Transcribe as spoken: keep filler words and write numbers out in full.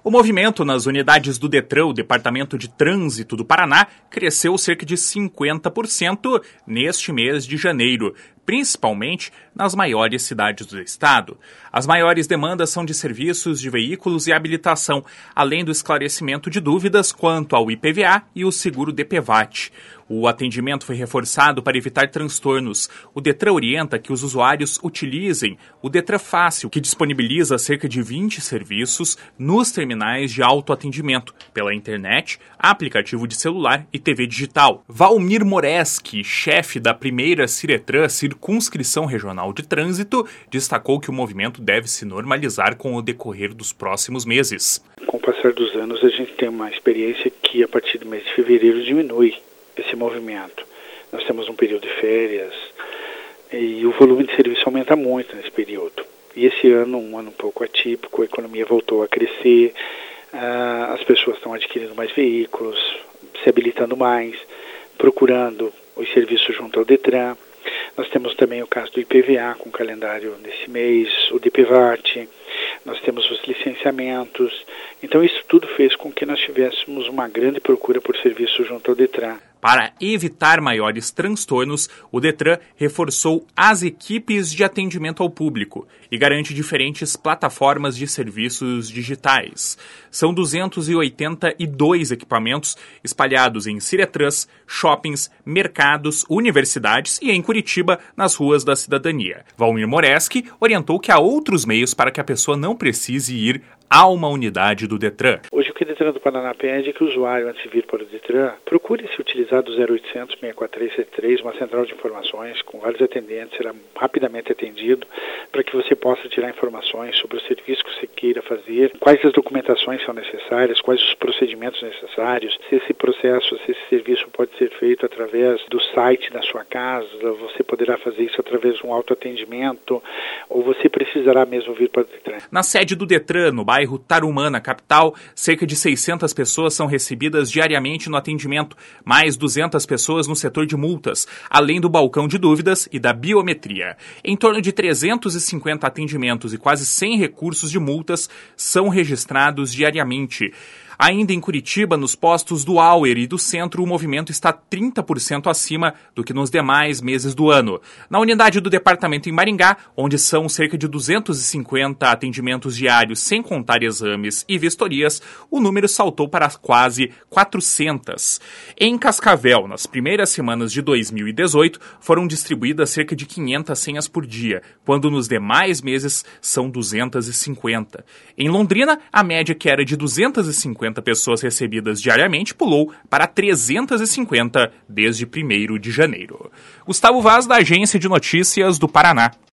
O movimento nas unidades do DETRAN, o Departamento de Trânsito do Paraná, cresceu cerca de cinquenta por cento neste mês de janeiro, principalmente nas maiores cidades do estado. As maiores demandas são de serviços de veículos e habilitação, além do esclarecimento de dúvidas quanto ao I P V A e o seguro D P V A T. O atendimento foi reforçado para evitar transtornos. O DETRAN orienta que os usuários utilizem o DETRAN Fácil, que disponibiliza cerca de vinte serviços nos terminais de autoatendimento, pela internet, aplicativo de celular e T V digital. Valmir Moreski, chefe da primeira Ciretran, Circunscrição Regional de Trânsito, destacou que o movimento deve se normalizar com o decorrer dos próximos meses. Com o passar dos anos, a gente tem uma experiência que a partir do mês de fevereiro diminui esse movimento. Nós temos um período de férias e o volume de serviço aumenta muito nesse período. E esse ano, um ano um pouco atípico, a economia voltou a crescer, uh, as pessoas estão adquirindo mais veículos, se habilitando mais, procurando os serviços junto ao DETRAN. Nós temos também o caso do I P V A com o calendário desse mês, o D P V A T, nós temos os licenciamentos. Então isso tudo fez com que nós tivéssemos uma grande procura por serviço junto ao DETRAN. Para evitar maiores transtornos, o DETRAN reforçou as equipes de atendimento ao público e garante diferentes plataformas de serviços digitais. São duzentos e oitenta e dois equipamentos espalhados em Ciretrans, shoppings, mercados, universidades e em Curitiba, nas ruas da cidadania. Valmir Moreski orientou que há outros meios para que a pessoa não precise ir a uma unidade do DETRAN. Hoje o que o DETRAN do Paraná pede é que o usuário, antes de vir para o DETRAN, procure se utilizar do zero oitocentos, seis quatro três sete três, uma central de informações com vários atendentes, será rapidamente atendido para que você possa tirar informações sobre o serviço que você queira fazer, quais as documentações são necessárias, quais os procedimentos necessários, se esse processo, se esse serviço pode ser feito através do site da sua casa, você poderá fazer isso através de um autoatendimento, ou você precisará mesmo vir para o DETRAN. Na sede do DETRAN, no bairro Tarumã, na capital, cerca de seiscentas pessoas são recebidas diariamente no atendimento, mais duzentas pessoas no setor de multas, além do balcão de dúvidas e da biometria. Em torno de trezentos e cinquenta atendimentos e quase cem recursos de multas são registrados diariamente. Ainda em Curitiba, nos postos do Auer e do Centro, o movimento está trinta por cento acima do que nos demais meses do ano. Na unidade do departamento em Maringá, onde são cerca de duzentos e cinquenta atendimentos diários, sem contar exames e vistorias, o número saltou para quase quatrocentas. Em Cascavel, nas primeiras semanas de dois mil e dezoito, foram distribuídas cerca de quinhentas senhas por dia, quando nos demais meses são duzentas e cinquenta. Em Londrina, a média, que era de duzentas e cinquenta pessoas recebidas diariamente, pulou para trezentas e cinquenta desde primeiro de janeiro. Gustavo Vaz, da Agência de Notícias do Paraná.